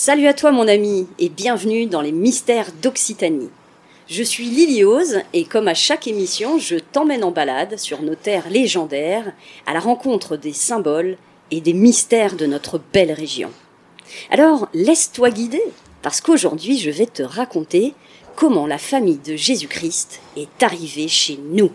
Salut à toi mon ami et bienvenue dans les mystères d'Occitanie. Je suis Liliose et comme à chaque émission, je t'emmène en balade sur nos terres légendaires à la rencontre des symboles et des mystères de notre belle région. Alors laisse-toi guider parce qu'aujourd'hui je vais te raconter comment la famille de Jésus-Christ est arrivée chez nous.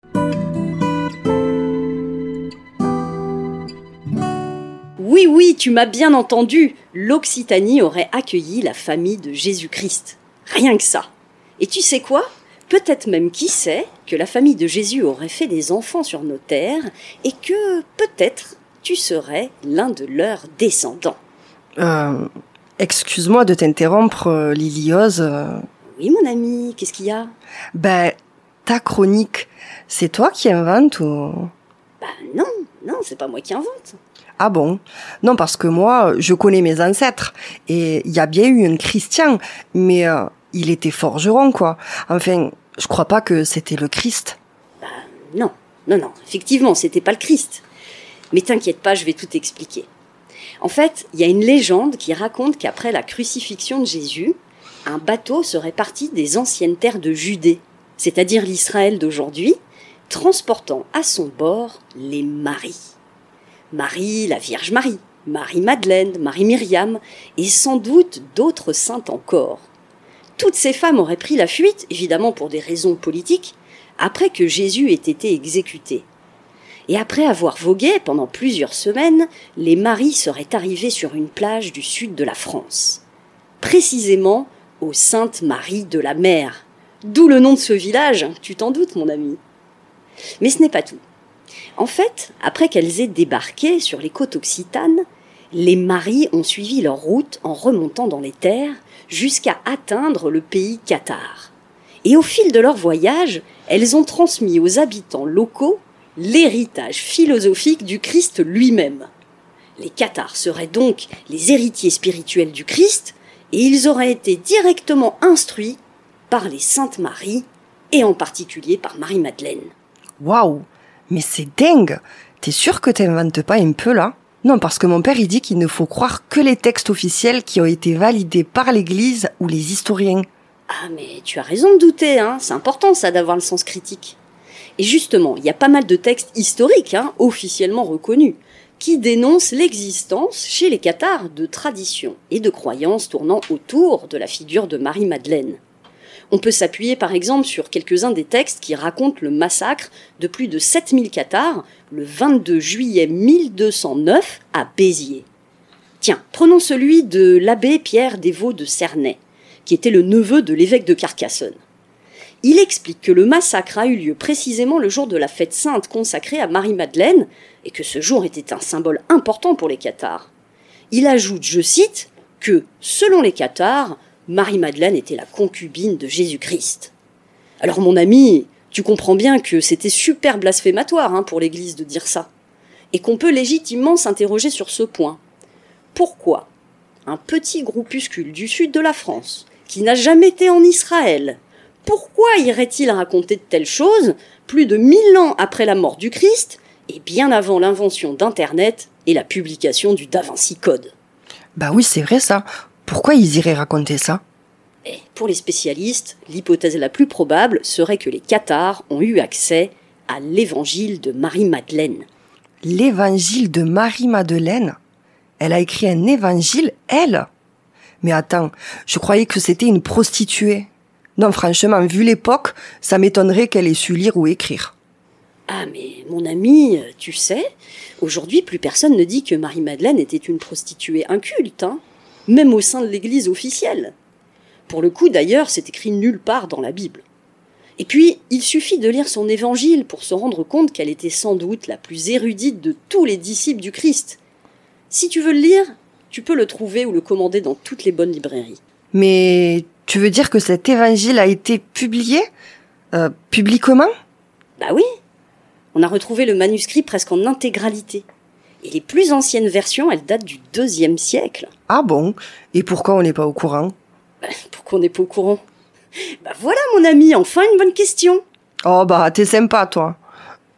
Oui, tu m'as bien entendu, l'Occitanie aurait accueilli la famille de Jésus-Christ. Rien que ça. Et tu sais quoi ? Peut-être même qui sait que la famille de Jésus aurait fait des enfants sur nos terres et que peut-être tu serais l'un de leurs descendants. Excuse-moi de t'interrompre, Liliose. Oui mon ami, qu'est-ce qu'il y a ? Ta chronique, c'est toi qui inventes ou... Non, c'est pas moi qui invente. Ah bon ? Non, parce que moi, je connais mes ancêtres. Et il y a bien eu un Christian, mais il était forgeron, quoi. Enfin, je crois pas que c'était le Christ. Non, effectivement, c'était pas le Christ. Mais t'inquiète pas, je vais tout expliquer. En fait, il y a une légende qui raconte qu'après la crucifixion de Jésus, un bateau serait parti des anciennes terres de Judée, c'est-à-dire l'Israël d'aujourd'hui, transportant à son bord les Maries. Marie, la Vierge Marie, Marie-Madeleine, Marie-Myriam et sans doute d'autres saintes encore. Toutes ces femmes auraient pris la fuite, évidemment pour des raisons politiques, après que Jésus ait été exécuté. Et après avoir vogué pendant plusieurs semaines, les Maries seraient arrivées sur une plage du sud de la France. Précisément aux Saintes Maries de la Mer. D'où le nom de ce village, tu t'en doutes mon ami. Mais ce n'est pas tout. En fait, après qu'elles aient débarqué sur les côtes occitanes, les Maries ont suivi leur route en remontant dans les terres jusqu'à atteindre le pays cathare. Et au fil de leur voyage, elles ont transmis aux habitants locaux l'héritage philosophique du Christ lui-même. Les cathares seraient donc les héritiers spirituels du Christ et ils auraient été directement instruits par les Saintes Maries et en particulier par Marie-Madeleine. Waouh ! Mais c'est dingue! T'es sûr que t'inventes pas un peu là? Non, parce que mon père il dit qu'il ne faut croire que les textes officiels qui ont été validés par l'Église ou les historiens. Ah mais tu as raison de douter, hein. C'est important ça d'avoir le sens critique. Et justement, il y a pas mal de textes historiques, officiellement reconnus, qui dénoncent l'existence chez les cathares de traditions et de croyances tournant autour de la figure de Marie-Madeleine. On peut s'appuyer par exemple sur quelques-uns des textes qui racontent le massacre de plus de 7000 cathares le 22 juillet 1209 à Béziers. Tiens, prenons celui de l'abbé Pierre Desvaux de Cernay, qui était le neveu de l'évêque de Carcassonne. Il explique que le massacre a eu lieu précisément le jour de la fête sainte consacrée à Marie-Madeleine et que ce jour était un symbole important pour les cathares. Il ajoute, je cite, que, selon les cathares, Marie-Madeleine était la concubine de Jésus-Christ. Alors mon ami, tu comprends bien que c'était super blasphématoire pour l'Église de dire ça. Et qu'on peut légitimement s'interroger sur ce point. Pourquoi un petit groupuscule du sud de la France, qui n'a jamais été en Israël, pourquoi irait-il raconter de telles choses plus de 1000 ans après la mort du Christ et bien avant l'invention d'Internet et la publication du Da Vinci Code ? Oui, c'est vrai ça. Pourquoi ils iraient raconter ça ? Et pour les spécialistes, l'hypothèse la plus probable serait que les cathares ont eu accès à l'évangile de Marie-Madeleine. L'évangile de Marie-Madeleine ? Elle a écrit un évangile, elle ? Mais attends, je croyais que c'était une prostituée. Non, franchement, vu l'époque, ça m'étonnerait qu'elle ait su lire ou écrire. Ah mais mon ami, tu sais, aujourd'hui plus personne ne dit que Marie-Madeleine était une prostituée inculte, même au sein de l'Église officielle. Pour le coup, d'ailleurs, c'est écrit nulle part dans la Bible. Et puis, il suffit de lire son évangile pour se rendre compte qu'elle était sans doute la plus érudite de tous les disciples du Christ. Si tu veux le lire, tu peux le trouver ou le commander dans toutes les bonnes librairies. Mais tu veux dire que cet évangile a été publié ? Publiquement ? Oui. On a retrouvé le manuscrit presque en intégralité. Et les plus anciennes versions, elles datent du IIe siècle. Ah bon ? Et pourquoi on n'est pas au courant ? Pourquoi on n'est pas au courant ? Voilà mon ami, enfin une bonne question. Oh t'es sympa toi.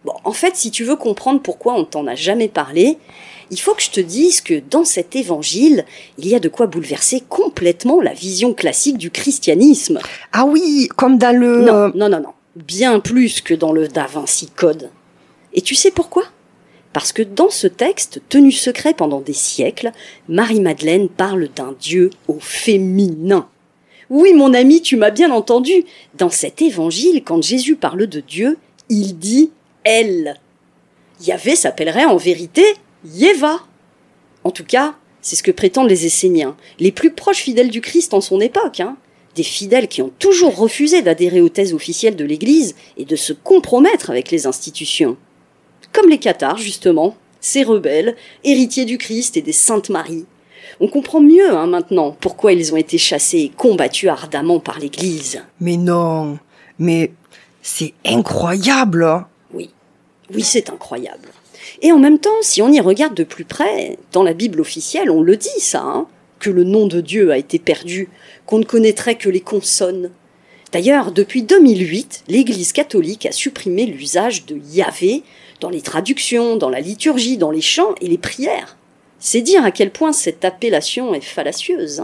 Bon, en fait, si tu veux comprendre pourquoi on t'en a jamais parlé, il faut que je te dise que dans cet évangile, il y a de quoi bouleverser complètement la vision classique du christianisme. Ah oui, comme dans le... Non. Bien plus que dans le Da Vinci Code. Et tu sais pourquoi ? Parce que dans ce texte, tenu secret pendant des siècles, Marie-Madeleine parle d'un Dieu au féminin. Oui, mon ami, tu m'as bien entendu. Dans cet évangile, quand Jésus parle de Dieu, il dit « elle ». Yahvé s'appellerait en vérité Yéva. En tout cas, c'est ce que prétendent les Esséniens, les plus proches fidèles du Christ en son époque. Des fidèles qui ont toujours refusé d'adhérer aux thèses officielles de l'Église et de se compromettre avec les institutions. Comme les cathares, justement, ces rebelles, héritiers du Christ et des Saintes Maries. On comprend mieux maintenant pourquoi ils ont été chassés et combattus ardemment par l'Église. Mais non, mais c'est incroyable. Oui, c'est incroyable. Et en même temps, si on y regarde de plus près, dans la Bible officielle, on le dit ça, que le nom de Dieu a été perdu, qu'on ne connaîtrait que les consonnes. D'ailleurs, depuis 2008, l'Église catholique a supprimé l'usage de Yahvé dans les traductions, dans la liturgie, dans les chants et les prières. C'est dire à quel point cette appellation est fallacieuse.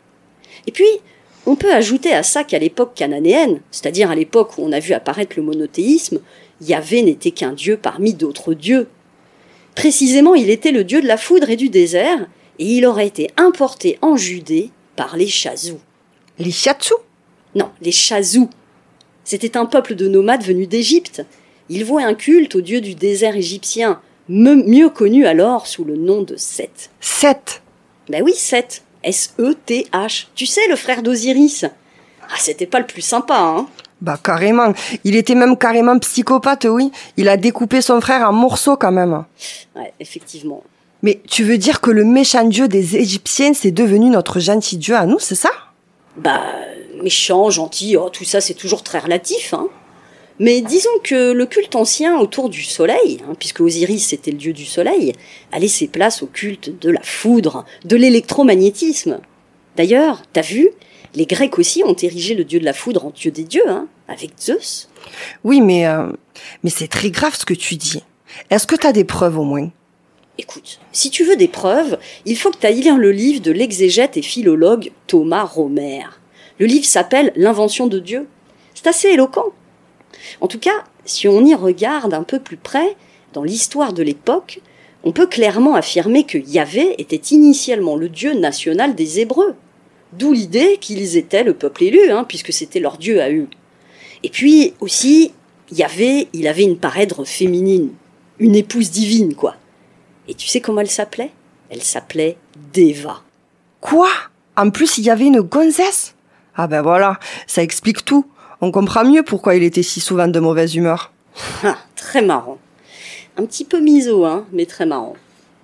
Et puis, on peut ajouter à ça qu'à l'époque cananéenne, c'est-à-dire à l'époque où on a vu apparaître le monothéisme, Yahvé n'était qu'un dieu parmi d'autres dieux. Précisément, il était le dieu de la foudre et du désert, et il aurait été importé en Judée par les Chazous. Les Chatsous ? Non, les Chazous. C'était un peuple de nomades venus d'Égypte. Ils vouaient un culte au dieu du désert égyptien, mieux connu alors sous le nom de Seth. Seth ? Ben oui, Seth. S-E-T-H. Tu sais, le frère d'Osiris. Ah, c'était pas le plus sympa, Bah carrément. Il était même carrément psychopathe, oui. Il a découpé son frère en morceaux quand même. Ouais, effectivement. Mais tu veux dire que le méchant dieu des Égyptiens, c'est devenu notre gentil dieu à nous, c'est ça ? Bah, méchant, gentil, tout ça c'est toujours très relatif, Mais disons que le culte ancien autour du soleil, puisque Osiris c'était le dieu du soleil, a laissé place au culte de la foudre, de l'électromagnétisme. D'ailleurs, t'as vu, les Grecs aussi ont érigé le dieu de la foudre en dieu des dieux, avec Zeus. Oui, mais c'est très grave ce que tu dis. Est-ce que t'as des preuves au moins ? Écoute, si tu veux des preuves, il faut que tu ailles lire le livre de l'exégète et philologue Thomas Romer. Le livre s'appelle « L'invention de Dieu ». C'est assez éloquent. En tout cas, si on y regarde un peu plus près, dans l'histoire de l'époque, on peut clairement affirmer que Yahvé était initialement le dieu national des Hébreux. D'où l'idée qu'ils étaient le peuple élu, puisque c'était leur dieu à eux. Et puis aussi, Yahvé, il avait une parèdre féminine, une épouse divine, quoi. Et tu sais comment elle s'appelait ? Elle s'appelait Déva. Quoi ? En plus, il y avait une gonzesse ? Ah ben voilà, ça explique tout. On comprend mieux pourquoi il était si souvent de mauvaise humeur. Ah, très marrant. Un petit peu miso, mais très marrant.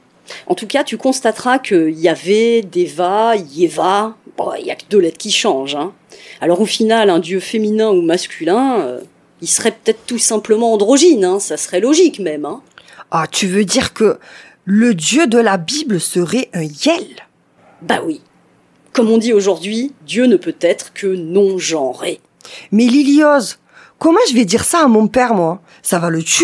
En tout cas, tu constateras que Yahvé, Déva, Yéva, il n'y a que 2 lettres qui changent. Alors au final, un dieu féminin ou masculin, il serait peut-être tout simplement androgyne, ça serait logique même. Ah, tu veux dire que le dieu de la Bible serait un Yel ? Bah oui. Comme on dit aujourd'hui, Dieu ne peut être que non-genré. Mais Liliose, comment je vais dire ça à mon père, moi ? Ça va le tuer ?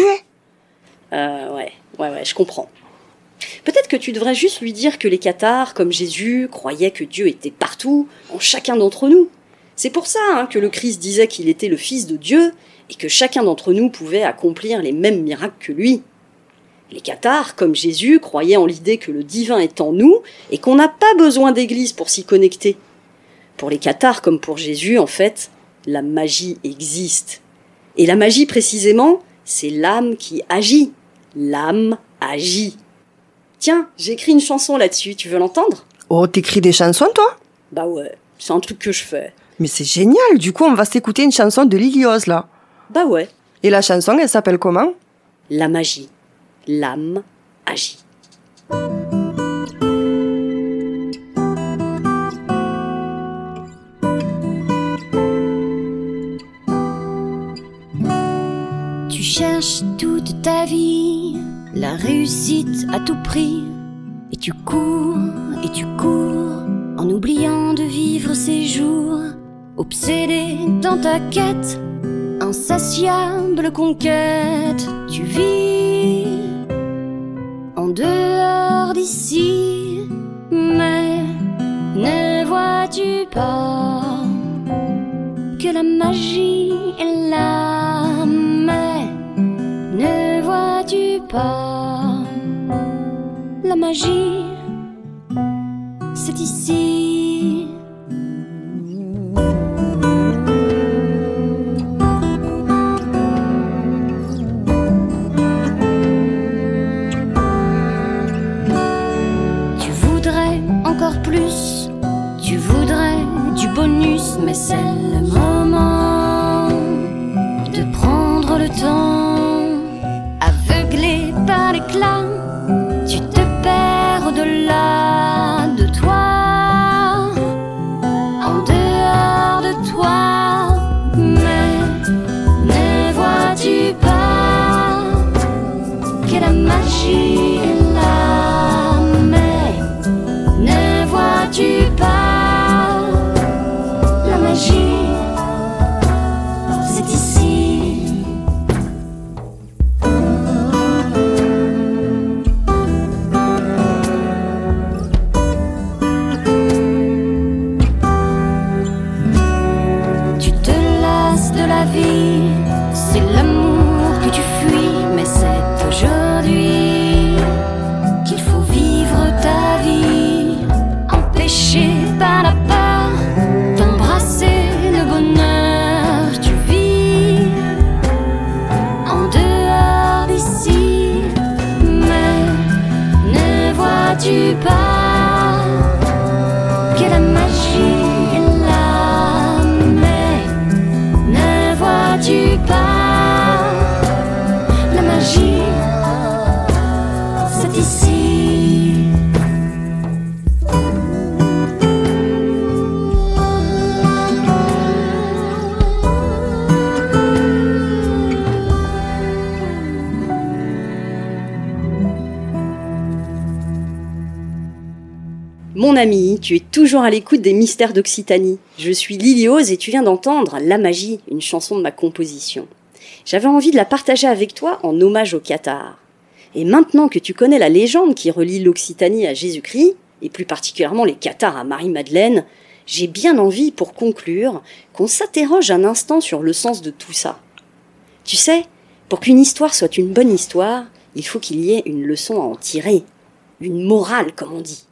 Ouais, je comprends. Peut-être que tu devrais juste lui dire que les cathares, comme Jésus, croyaient que Dieu était partout, en chacun d'entre nous. C'est pour ça que le Christ disait qu'il était le Fils de Dieu et que chacun d'entre nous pouvait accomplir les mêmes miracles que lui. Les cathares, comme Jésus, croyaient en l'idée que le divin est en nous et qu'on n'a pas besoin d'église pour s'y connecter. Pour les cathares, comme pour Jésus, en fait, la magie existe. Et la magie, précisément, c'est l'âme qui agit. L'âme agit. Tiens, j'ai écrit une chanson là-dessus, tu veux l'entendre ? Oh, t'écris des chansons, toi ? Bah ouais, c'est un truc que je fais. Mais c'est génial, du coup, on va s'écouter une chanson de Liliose, là. Bah ouais. Et la chanson, elle s'appelle comment ? La magie. L'âme agit. Tu cherches toute ta vie la réussite à tout prix, et tu cours en oubliant de vivre ces jours, obsédé dans ta quête, un insatiable conquête, tu vis en dehors d'ici, mais ne vois-tu pas que la magie est là, mais ne vois-tu pas la magie, c'est ici. Tu voudrais encore plus, tu voudrais du bonus, mais c'est le moment de prendre le temps. Aveuglé par l'éclat, tu te perds au-delà de toi, en dehors de toi, mais ne vois-tu pas que la magie est là, mais ne vois-tu pas la magie, c'est ici. Tu te lasses de la vie, c'est l'amour que tu fuis, mais c'est aujourd'hui qu'il faut vivre ta vie, empêché par la peur d'embrasser le bonheur. Tu vis en dehors d'ici, mais ne vois-tu pas que la magie est là, mais ne vois-tu pas la magie, c'est ici. Mon ami, tu es toujours à l'écoute des mystères d'Occitanie. Je suis Liliose et tu viens d'entendre La Magie, une chanson de ma composition. J'avais envie de la partager avec toi en hommage aux cathares. Et maintenant que tu connais la légende qui relie l'Occitanie à Jésus-Christ, et plus particulièrement les cathares à Marie-Madeleine, j'ai bien envie, pour conclure, qu'on s'interroge un instant sur le sens de tout ça. Tu sais, pour qu'une histoire soit une bonne histoire, il faut qu'il y ait une leçon à en tirer. Une morale, comme on dit.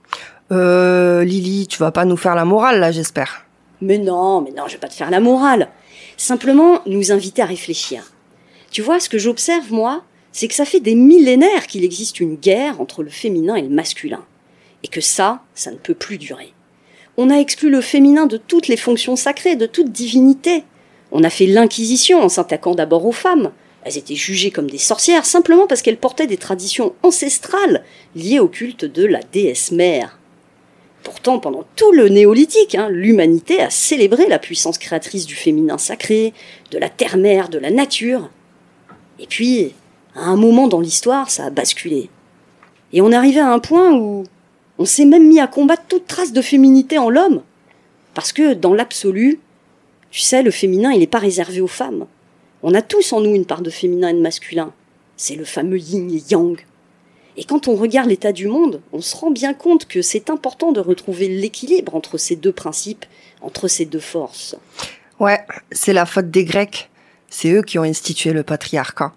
Lily, tu vas pas nous faire la morale, là, j'espère. Mais non, je vais pas te faire la morale. Simplement, nous inviter à réfléchir. Tu vois, ce que j'observe, moi, c'est que ça fait des millénaires qu'il existe une guerre entre le féminin et le masculin. Et que ça ne peut plus durer. On a exclu le féminin de toutes les fonctions sacrées, de toute divinité. On a fait l'Inquisition en s'attaquant d'abord aux femmes. Elles étaient jugées comme des sorcières simplement parce qu'elles portaient des traditions ancestrales liées au culte de la déesse mère. Pourtant, pendant tout le néolithique, l'humanité a célébré la puissance créatrice du féminin sacré, de la terre-mère, de la nature. Et puis, à un moment dans l'histoire, ça a basculé. Et on est arrivé à un point où on s'est même mis à combattre toute trace de féminité en l'homme. Parce que, dans l'absolu, tu sais, le féminin, il n'est pas réservé aux femmes. On a tous en nous une part de féminin et de masculin. C'est le fameux yin et yang. Et quand on regarde l'état du monde, on se rend bien compte que c'est important de retrouver l'équilibre entre ces deux principes, entre ces deux forces. Ouais, c'est la faute des Grecs. C'est eux qui ont institué le patriarcat.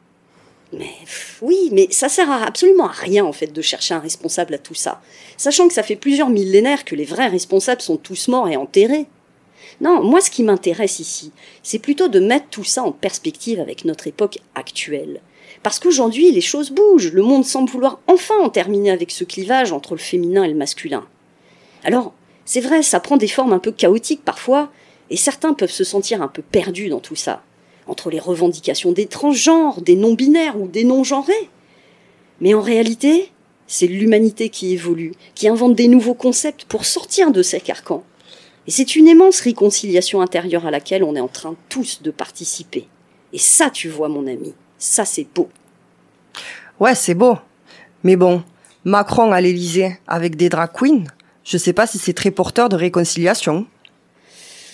Mais ça sert absolument à rien, en fait, de chercher un responsable à tout ça. Sachant que ça fait plusieurs millénaires que les vrais responsables sont tous morts et enterrés. Non, moi, ce qui m'intéresse ici, c'est plutôt de mettre tout ça en perspective avec notre époque actuelle. Parce qu'aujourd'hui, les choses bougent. Le monde semble vouloir enfin en terminer avec ce clivage entre le féminin et le masculin. Alors, c'est vrai, ça prend des formes un peu chaotiques parfois, et certains peuvent se sentir un peu perdus dans tout ça, entre les revendications des transgenres, des non-binaires ou des non-genrés. Mais en réalité, c'est l'humanité qui évolue, qui invente des nouveaux concepts pour sortir de ces carcans. Et c'est une immense réconciliation intérieure à laquelle on est en train tous de participer. Et ça, tu vois, mon ami, ça c'est beau. Ouais, c'est beau. Mais bon, Macron à l'Élysée avec des drag queens, je sais pas si c'est très porteur de réconciliation.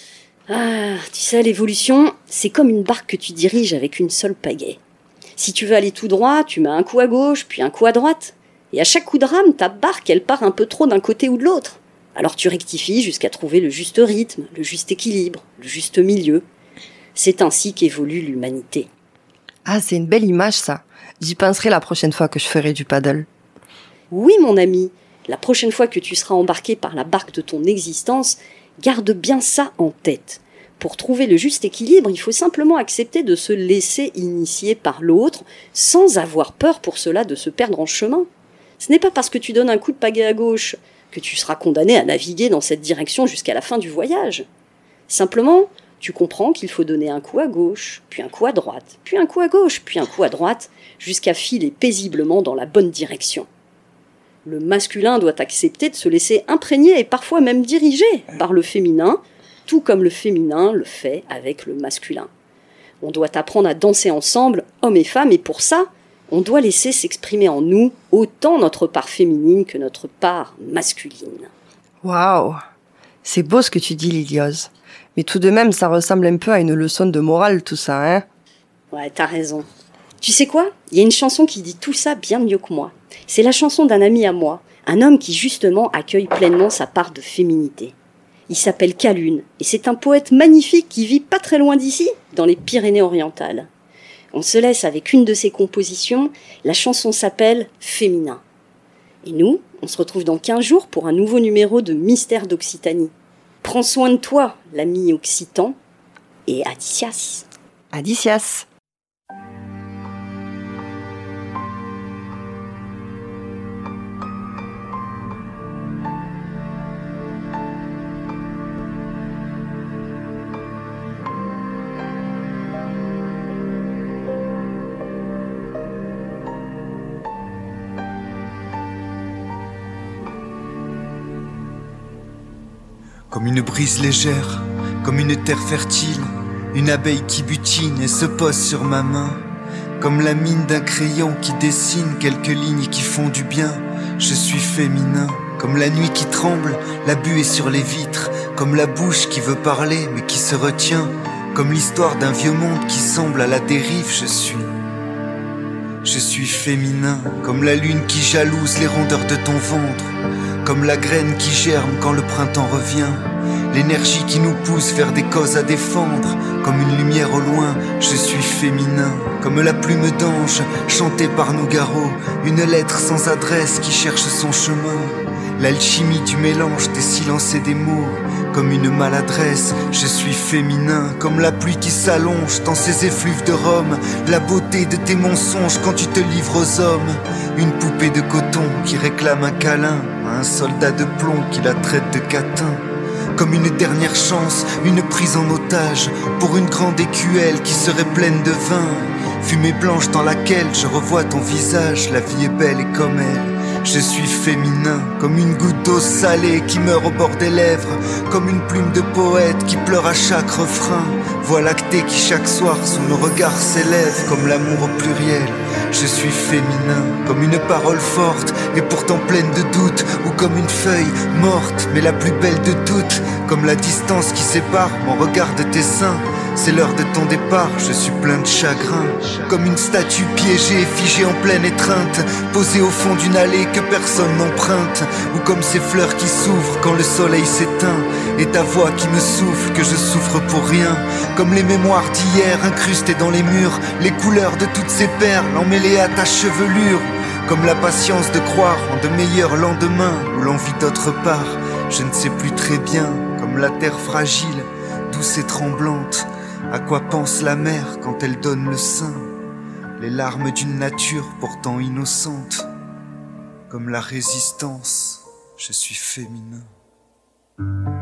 Ah, tu sais, l'évolution, c'est comme une barque que tu diriges avec une seule pagaie. Si tu veux aller tout droit, tu mets un coup à gauche, puis un coup à droite. Et à chaque coup de rame, ta barque, elle part un peu trop d'un côté ou de l'autre. Alors tu rectifies jusqu'à trouver le juste rythme, le juste équilibre, le juste milieu. C'est ainsi qu'évolue l'humanité. Ah, c'est une belle image, ça. J'y penserai la prochaine fois que je ferai du paddle. Oui, mon ami, la prochaine fois que tu seras embarqué par la barque de ton existence, garde bien ça en tête. Pour trouver le juste équilibre, il faut simplement accepter de se laisser initier par l'autre, sans avoir peur pour cela de se perdre en chemin. Ce n'est pas parce que tu donnes un coup de pagaie à gauche que tu seras condamné à naviguer dans cette direction jusqu'à la fin du voyage. Simplement, tu comprends qu'il faut donner un coup à gauche, puis un coup à droite, puis un coup à gauche, puis un coup à droite, jusqu'à filer paisiblement dans la bonne direction. Le masculin doit accepter de se laisser imprégner et parfois même diriger par le féminin, tout comme le féminin le fait avec le masculin. On doit apprendre à danser ensemble, hommes et femmes, et pour ça, on doit laisser s'exprimer en nous autant notre part féminine que notre part masculine. Waouh! C'est beau ce que tu dis, Liliose. Mais tout de même, ça ressemble un peu à une leçon de morale, tout ça, hein? Ouais, t'as raison. Tu sais quoi? Il y a une chanson qui dit tout ça bien mieux que moi. C'est la chanson d'un ami à moi, un homme qui justement accueille pleinement sa part de féminité. Il s'appelle Calune, et c'est un poète magnifique qui vit pas très loin d'ici, dans les Pyrénées-Orientales. On se laisse avec une de ses compositions, la chanson s'appelle « Féminin ». Et nous, on se retrouve dans 15 jours pour un nouveau numéro de Mystère d'Occitanie. Prends soin de toi, l'ami occitan, et adicias. Adicias. Comme une brise légère, comme une terre fertile, une abeille qui butine et se pose sur ma main. Comme la mine d'un crayon qui dessine quelques lignes qui font du bien, je suis féminin. Comme la nuit qui tremble, la buée sur les vitres, comme la bouche qui veut parler mais qui se retient, comme l'histoire d'un vieux monde qui semble à la dérive, je suis féminin. Comme la lune qui jalouse les rondeurs de ton ventre, comme la graine qui germe quand le printemps revient, l'énergie qui nous pousse vers des causes à défendre. Comme une lumière au loin, je suis féminin. Comme la plume d'ange chantée par Nougaro, une lettre sans adresse qui cherche son chemin. L'alchimie du mélange des silences et des mots. Comme une maladresse, je suis féminin. Comme la pluie qui s'allonge dans ces effluves de Rome, la beauté de tes mensonges quand tu te livres aux hommes. Une poupée de coton qui réclame un câlin à un soldat de plomb qui la traite de catin. Comme une dernière chance, une prise en otage pour une grande écuelle qui serait pleine de vin. Fumée blanche dans laquelle je revois ton visage, la vie est belle et comme elle. Je suis féminin, comme une goutte d'eau salée qui meurt au bord des lèvres, comme une plume de poète qui pleure à chaque refrain. Voie lactée qui chaque soir sous nos regards s'élève, comme l'amour au pluriel. Je suis féminin, comme une parole forte et pourtant pleine de doutes, ou comme une feuille morte mais la plus belle de toutes, comme la distance qui sépare mon regard de tes seins. C'est l'heure de ton départ, je suis plein de chagrin. Comme une statue piégée, figée en pleine étreinte, posée au fond d'une allée que personne n'emprunte. Ou comme ces fleurs qui s'ouvrent quand le soleil s'éteint, et ta voix qui me souffle que je souffre pour rien. Comme les mémoires d'hier incrustées dans les murs, les couleurs de toutes ces perles emmêlées à ta chevelure. Comme la patience de croire en de meilleurs lendemains, ou l'envie d'autre part, je ne sais plus très bien. Comme la terre fragile, douce et tremblante, à quoi pense la mère quand elle donne le sein? Les larmes d'une nature pourtant innocente. Comme la résistance, je suis féminin.